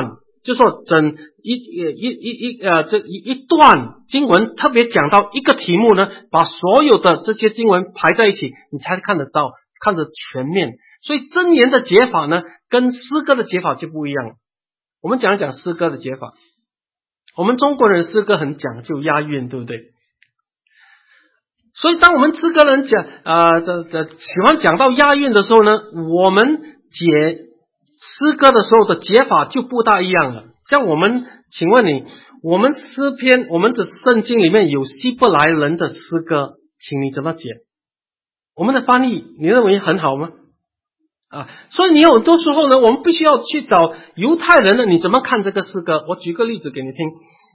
Speaker 3: 就说整一一一一呃这一一段经文特别讲到一个题目呢，把所有的这些经文排在一起，你才看得到，看得全面。所以箴言的解法呢，跟诗歌的解法就不一样。我们讲一讲诗歌的解法。我们中国人诗歌很讲究押韵，对不对？所以当我们诗歌人讲呃的的喜欢讲到押韵的时候呢，我们解诗歌的时候的解法就不大一样了。像我们，请问你，我们诗篇，我们的圣经里面有希伯来人的诗歌，请你怎么解？我们的翻译，你认为很好吗？啊，所以你有很多时候呢，我们必须要去找犹太人的，你怎么看这个诗歌？我举个例子给你听。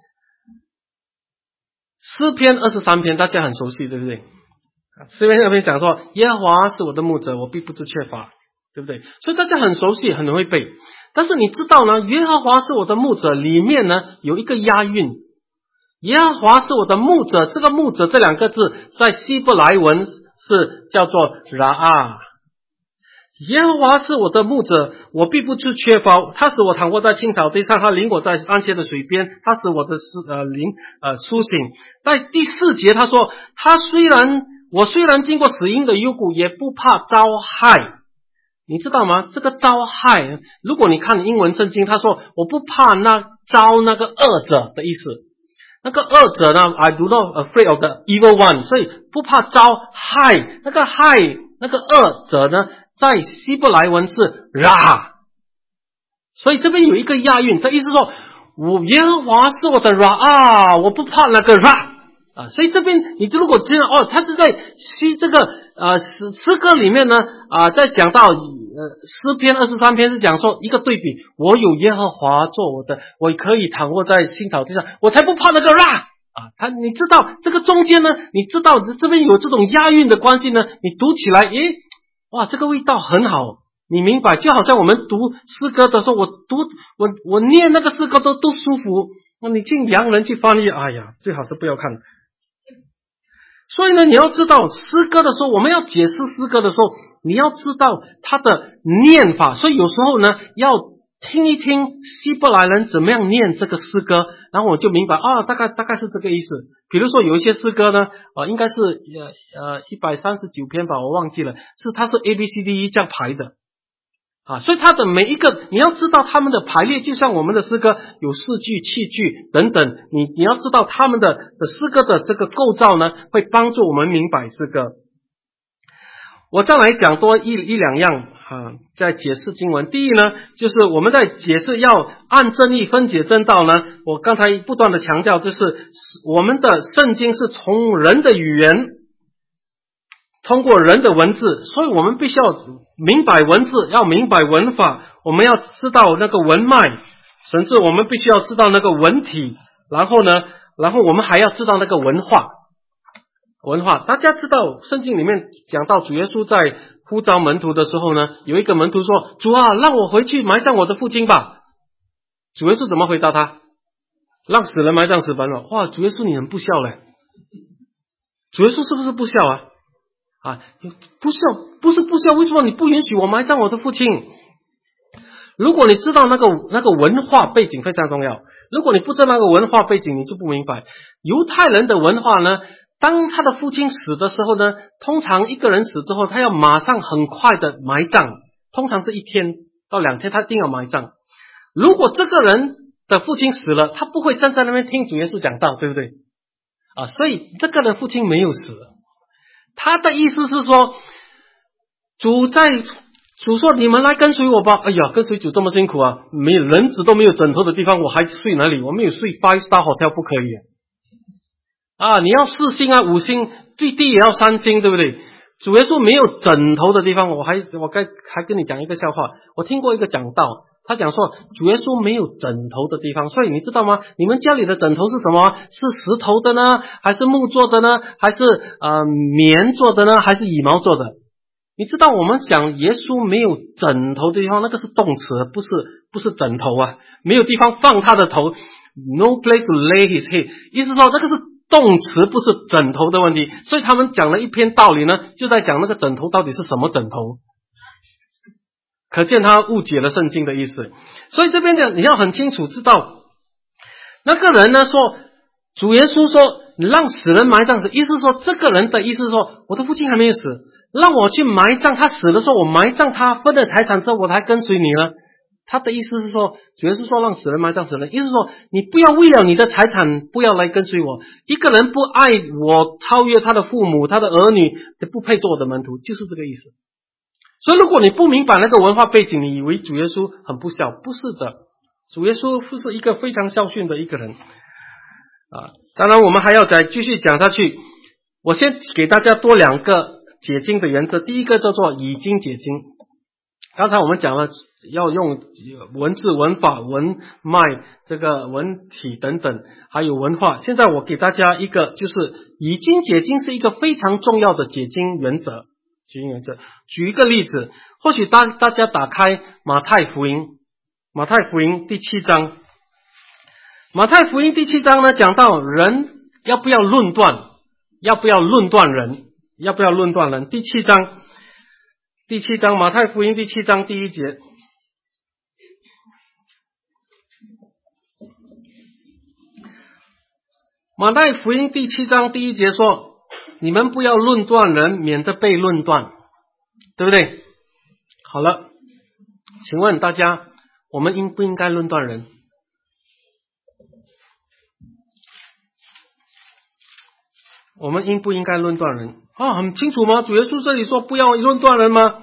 Speaker 3: 诗篇二十三篇大家很熟悉，对不对？诗篇那边讲说，耶和华是我的牧者，我必不致缺乏，对不对？所以大家很熟悉，很会背。但是你知道呢，耶和华是我的牧者里面呢有一个押韵，耶和华是我的牧者，这个牧者这两个字在希伯来文是叫做拉啊。耶和华是我的牧者，我必不致缺乏。他使我躺卧在青草地上，他领我在安歇的水边，他使我的呃灵呃苏醒。在第四节他说，他虽然我虽然经过死荫的幽谷，也不怕遭害。你知道吗？这个遭害，如果你看英文圣经，他说我不怕那遭那个恶者的意思。那个恶者呢 ，I do not afraid of the evil one， 所以不怕遭害。那个害，那个恶者呢，在希伯来文是 ra， 所以这边有一个押韵，的意思说，我耶和华是我的 ra 啊，我不怕那个 ra 啊。所以这边你如果知道哦，他是在希这个呃诗诗歌里面呢啊、呃，在讲到。呃，诗篇二十三篇是讲说一个对比，我有耶和华做我的，我可以躺卧在青草地上，我才不怕那个ra啊！他你知道这个中间呢，你知道这边有这种押韵的关系呢，你读起来，诶，哇，这个味道很好，你明白？就好像我们读诗歌的时候，我读我我念那个诗歌都都舒服，那你进洋人去翻译，哎呀，最好是不要看。所以呢，你要知道诗歌的时候，我们要解释诗歌的时候，你要知道它的念法。所以有时候呢，要听一听希伯来人怎么样念这个诗歌，然后我就明白啊，大概大概是这个意思。比如说有一些诗歌呢，呃，应该是呃呃一百三十九篇吧，我忘记了，是它是 A B C D E 这样排的。啊，所以它的每一个你要知道他们的排列，就像我们的诗歌有四句、七句等等，你你要知道他们的的诗歌的这个构造呢，会帮助我们明白诗歌。我再来讲多一一两样啊，在解释经文。第一呢，就是我们在解释要按正义分解正道呢，我刚才不断的强调，就是我们的圣经是从人的语言。通过人的文字，所以我们必须要明白文字，要明白文法，我们要知道那个文脉，甚至我们必须要知道那个文体，然后呢，然后我们还要知道那个文化。文化，大家知道圣经里面讲到主耶稣在呼召门徒的时候呢，有一个门徒说，主啊，让我回去埋葬我的父亲吧。主耶稣怎么回答他？让死人埋葬死人了。哇，主耶稣你很不孝嘞。主耶稣是不是不孝啊？啊，不孝，不是不孝，为什么你不允许我埋葬我的父亲？如果你知道那个那个文化背景非常重要，如果你不知道那个文化背景，你就不明白。犹太人的文化呢，当他的父亲死的时候呢，通常一个人死之后，他要马上很快的埋葬，通常是一天到两天，他一定要埋葬。如果这个人的父亲死了，他不会站在那边听主耶稣讲道，对不对？啊，所以这个人父亲没有死。他的意思是说，主在主说你们来跟随我吧。哎呀，跟随主这么辛苦啊，没有人子都没有枕头的地方，我还睡哪里？我没有睡 five star hotel 不可以啊！你要四星啊，五星，最低也要三星，对不对？主耶稣没有枕头的地方，我还我该还跟你讲一个笑话。我听过一个讲道，他讲说主耶稣没有枕头的地方，所以你知道吗？你们家里的枕头是什么？是石头的呢，还是木做的呢？还是呃棉做的呢？还是羽毛做的？你知道我们讲耶稣没有枕头的地方，那个是动词，不是不是枕头啊，没有地方放他的头 ，no place to lay his head， 意思说那个是动词，不是枕头的问题。所以他们讲了一篇道理呢，就在讲那个枕头到底是什么枕头。 可见他误解了圣经的意思。所以这边讲，你要很清楚知道，那个人呢说，主耶稣说你让死人埋葬死，意思是说这个人的意思是说，我的父亲还没有死，让我去埋葬他，死的时候我埋葬他，分了财产之后我才跟随你呢。他的意思是说，主耶稣说让死人埋葬死人，意思是说你不要为了你的财产不要来跟随我。一个人不爱我超越他的父母他的儿女，就不配做我的门徒，就是这个意思。所以如果你不明白那个文化背景，你以为主耶稣很不孝，不是的，主耶稣是一个非常孝顺的一个人啊。当然我们还要再继续讲下去，我先给大家多两个解经的原则。第一个叫做以经解经，刚才我们讲了要用文字文法文脉这个文体等等还有文化，现在我给大家一个就是以经解经是一个非常重要的解经原则。解经原则举一个例子，或许大大家打开马太福音，马太福音第七章，马太福音第七章呢讲到人要不要论断，要不要论断人，要不要论断人。第七章第七章马太福音第七章第一节，马太福音第七章第一节说，你们不要论断人，免得被论断，对不对？好了，请问大家，我们应不应该论断人？我们应不应该论断人啊？很清楚吗？主耶稣这里说不要论断人吗？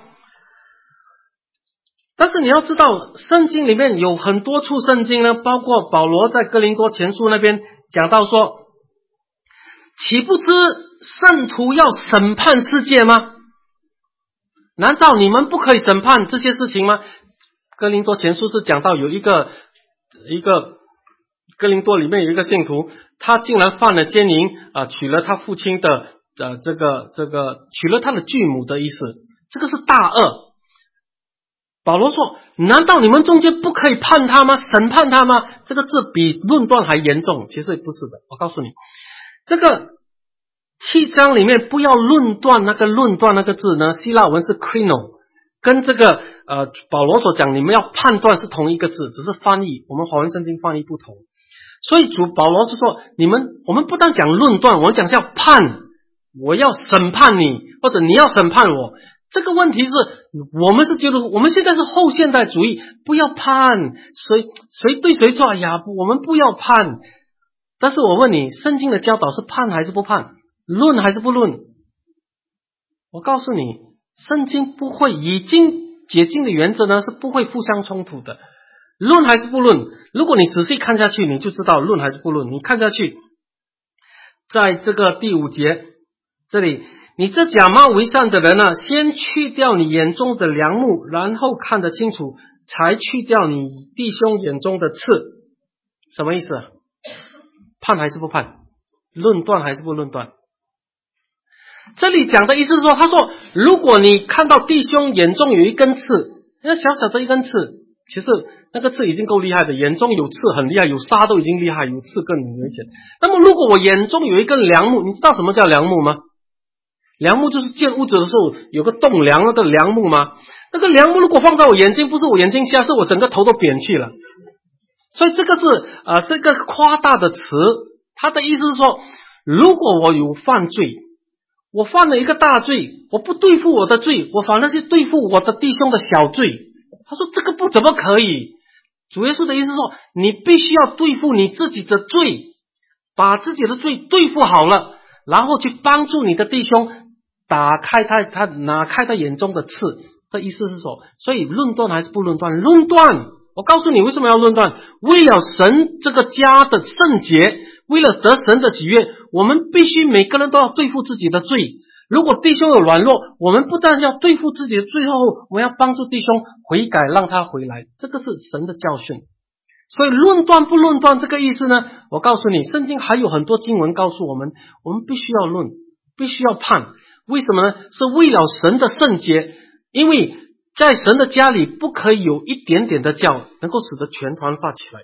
Speaker 3: 但是你要知道，圣经里面有很多处圣经呢，包括保罗在哥林多前书那边讲到说，岂不知圣徒要审判世界吗？难道你们不可以审判这些事情吗？哥林多前书是讲到有一个一个哥林多里面有一个信徒，他竟然犯了奸淫啊、呃，娶了他父亲的呃这个这个娶了他的继母的意思，这个是大恶。保罗说，难道你们中间不可以判他吗？审判他吗？这个字比论断还严重，其实不是的。我告诉你，这个七章里面不要论断，那个论断那个字呢，希腊文是 krino， 跟这个呃保罗所讲你们要判断是同一个字，只是翻译我们华文圣经翻译不同。所以主保罗是说，你们我们不但讲论断，我们讲是要判，我要审判你，或者你要审判我。这个问题是我们是基督徒，我们现在是后现代主义，不要判谁谁对谁错呀，我们不要判。但是我问你，圣经的教导是判还是不判？论还是不论？我告诉你，圣经不会以经解经的原则呢是不会互相冲突的。论还是不论？如果你仔细看下去，你就知道论还是不论。你看下去，在这个第五节这里，你这假冒为善的人呢，先去掉你眼中的梁木，然后看得清楚，才去掉你弟兄眼中的刺。什么意思啊？判还是不判？论断还是不论断？这里讲的意思是说，他说如果你看到弟兄眼中有一根刺，那小小的一根刺，其实那个刺已经够厉害的，眼中有刺很厉害，有沙都已经厉害，有刺更危险。那么如果我眼中有一根梁木，你知道什么叫梁木吗？梁木就是建屋子的时候有个栋梁，那个梁木吗？那个梁木如果放在我眼睛，不是我眼睛瞎，是我整个头都扁去了。所以这个是呃这个夸大的词，他的意思是说，如果我有犯罪，我犯了一个大罪，我不对付我的罪，我反而是对付我的弟兄的小罪。他说这个不怎么可以。主耶稣的意思是说，你必须要对付你自己的罪，把自己的罪对付好了，然后去帮助你的弟兄打开他他拿开他眼中的刺。这意思是说，所以论断还是不论断？论断。我告诉你为什么要论断，为了神这个家的圣洁，为了得神的喜悦，我们必须每个人都要对付自己的罪。如果弟兄有软弱，我们不但要对付自己的罪后，我们要帮助弟兄悔改，让他回来，这个是神的教训。所以论断不论断这个意思呢，我告诉你，圣经还有很多经文告诉我们，我们必须要论，必须要判。为什么呢？是为了神的圣洁，因为在神的家里不可以有一点点的教能够使得全团发起来。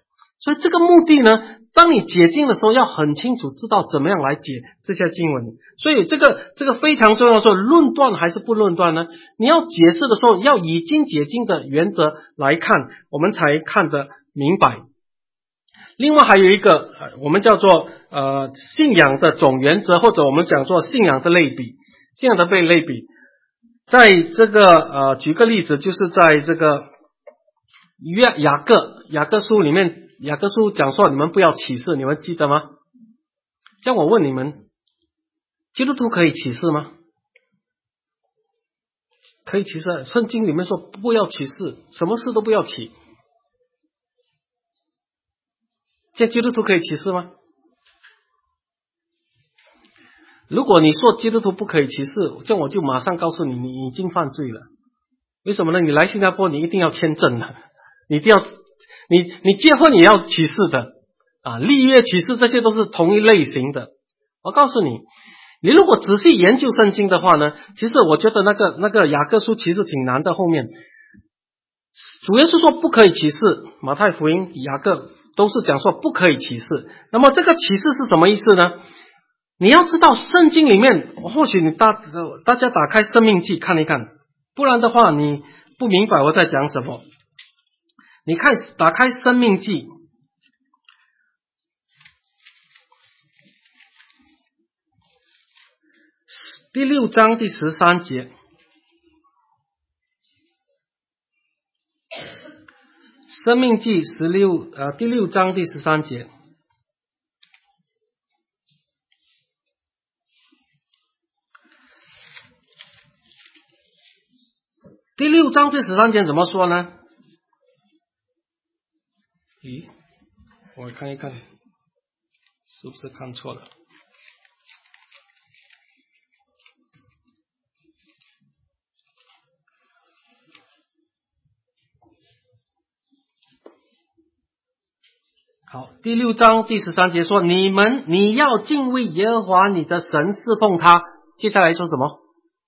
Speaker 3: 所以这个目的呢，当你解经的时候，要很清楚知道怎么样来解这些经文。所以这个这个非常重要，说论断还是不论断呢？你要解释的时候，要以经解经的原则来看，我们才看得明白。另外还有一个我们叫做呃信仰的总原则，或者我们讲做信仰的类比。信仰的被类比，在这个呃举个例子，就是在这个约雅各雅各书里面，雅各书讲说你们不要起誓，你们记得吗？这样我问你们，基督徒可以起誓吗？可以起誓，圣经里面说不要起誓，什么事都不要起。这样基督徒可以起誓吗？如果你说基督徒不可以起誓，这样我就马上告诉你，你已经犯罪了。为什么呢？你来新加坡你一定要签证的，你一定要你你结婚也要起誓的啊，立约起誓这些都是同一类型的。我告诉你，你如果仔细研究圣经的话呢，其实我觉得那个那个雅各书其实挺难的。后面主耶稣说不可以起誓，马太福音、雅各都是讲说不可以起誓。那么这个起誓是什么意思呢？你要知道圣经里面，或许你大大家打开生命记看一看，不然的话你不明白我在讲什么。你看打开生命记第六章第十三节，生命记十六呃第六章第十三节。第六章第十三节怎么说呢？咦，我看一看，是不是看错了？好，第六章第十三节说，你们你要敬畏耶和华你的神，侍奉他。接下来说什么？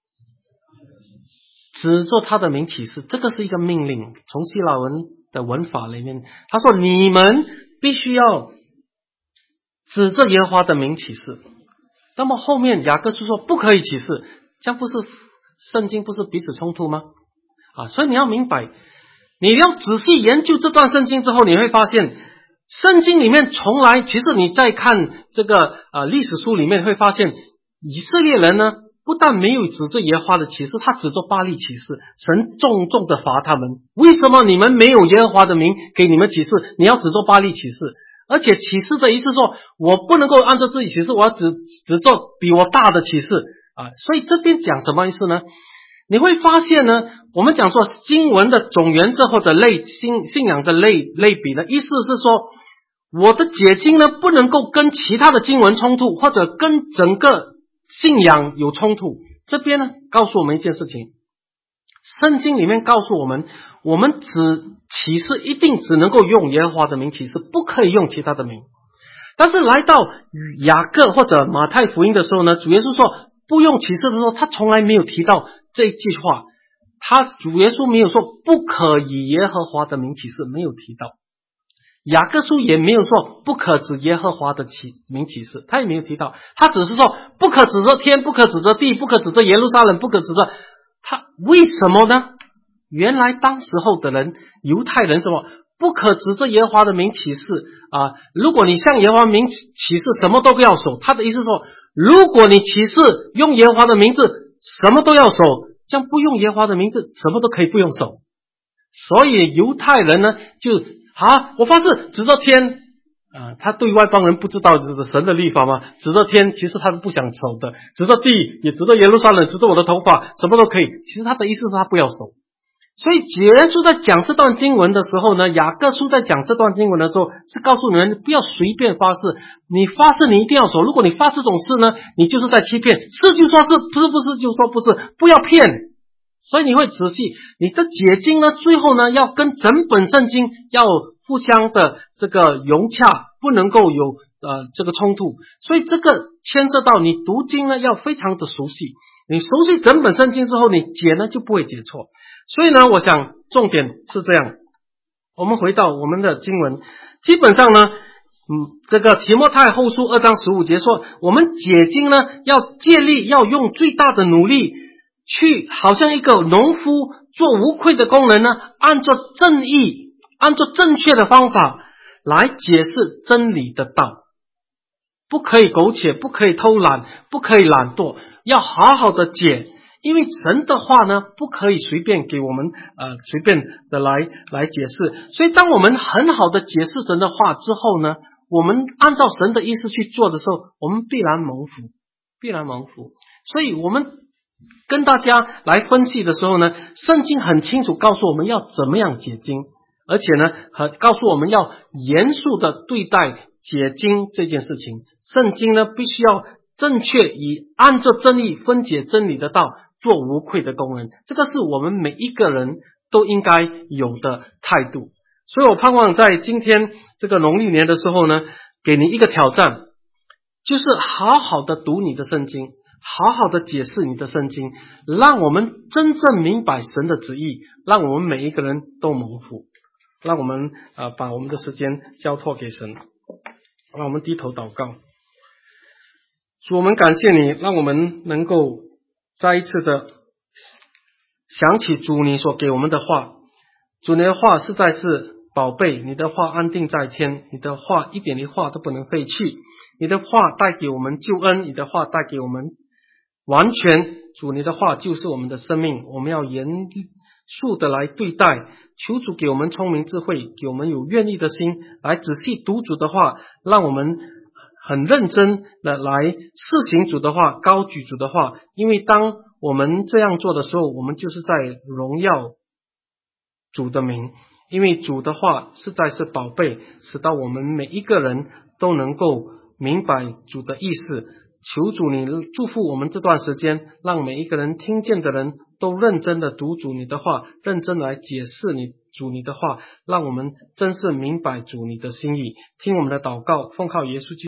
Speaker 3: 只做他的名起誓，这个是一个命令。从希腊文的文法里面，他说你们必须要指着耶和华的名起誓。那么后面雅各书说不可以起誓，这样不是圣经不是彼此冲突吗？啊，所以你要明白，你要仔细研究这段圣经之后，你会发现圣经里面从来，其实你在看这个呃历史书里面会发现，以色列人呢不但没有指着耶和华的起誓，他指着巴力起誓，神重重的罚他们。为什么你们没有耶和华的名给你们起誓，你要指着巴力起誓？而且起誓的意思说，我不能够按照自己起誓，我要只只做比我大的起誓啊。所以这边讲什么意思呢？你会发现呢，我们讲说经文的总原则或者类信信仰的类类比的意思是说，我的解经呢不能够跟其他的经文冲突，或者跟整个信仰有冲突。这边呢告诉我们一件事情，圣经里面告诉我们，我们只起誓一定只能够用耶和华的名起誓，不可以用其他的名。但是来到雅各或者马太福音的时候呢，主耶稣说不用起誓的时候，他从来没有提到这句话，他主耶稣没有说不可以耶和华的名起誓，没有提到。雅各书也没有说不可指耶和华的起名起誓，他也没有提到，他只是说不可指着天，不可指着地，不可指着耶路撒冷，不可指着他。为什么呢？原来当时候的人，犹太人什么不可指着耶和华的名起誓啊！如果你向耶和华名起誓，什么都不要守。他的意思说，如果你起誓用耶和华的名字，什么都要守，这样不用耶和华的名字，什么都可以不用守。所以犹太人呢，就啊，我发誓指着天啊，他对外邦人不知道这是神的律法吗？指着天，其实他是不想守的；指着地，也指着耶路撒冷，指着我的头发，什么都可以。其实他的意思是他不要守。所以耶稣在讲这段经文的时候呢，雅各书在讲这段经文的时候，是告诉你们不要随便发誓，你发誓你一定要守。如果你发这种誓呢，你就是在欺骗，是就说是，不是不是就说不是，不要骗。所以你会仔细，你的解经呢，最后呢要跟整本圣经要互相的这个融洽，不能够有呃这个冲突。所以这个牵涉到你读经呢要非常的熟悉，你熟悉整本圣经之后，你解呢就不会解错。所以呢，我想重点是这样， 我们回到我们的经文，基本上呢，嗯，这个提摩太后书二章十五节说，我们解经呢，要借力，要用最大的努力，去好像一个农夫做无愧的工人呢，按照正义，按照正确的方法来解释真理的道。不可以苟且，不可以偷懒，不可以懒惰，要好好的解。因为神的话呢，不可以随便给我们呃随便的来来解释。所以当我们很好的解释神的话之后呢，我们按照神的意思去做的时候，我们必然蒙福，必然蒙福。所以我们跟大家来分析的时候呢，圣经很清楚告诉我们要怎么样解经，而且呢，和告诉我们要严肃的对待解经这件事情。圣经呢，必须要正确以按照真理分解真理的道，做无愧的工人。这个是我们每一个人都应该有的态度。所以我盼望在今天这个农历年的时候呢，给你一个挑战，就是好好的读你的圣经，好好的解释你的圣经，让我们真正明白神的旨意，让我们每一个人都蒙福。让我们呃把我们的时间交托给神，让我们低头祷告。主，我们感谢你，让我们能够再一次的想起主你所给我们的话。主，你的话实在是宝贝，你的话安定在天，你的话一点的话都不能废弃，你的话带给我们救恩，你的话带给我们完全。主，你的话就是我们的生命，我们要严肃的来对待。求主给我们聪明智慧，给我们有愿意的心来仔细读主的话，让我们很认真的来试行主的话，高举主的话。因为当我们这样做的时候，我们就是在荣耀主的名。因为主的话实在是宝贝，使到我们每一个人都能够明白主的意思。求主你祝福我们这段时间，让每一个人听见的人都认真的读主你的话，认真来解释你主你的话，让我们真是明白主你的心意。听我们的祷告，奉靠耶稣基督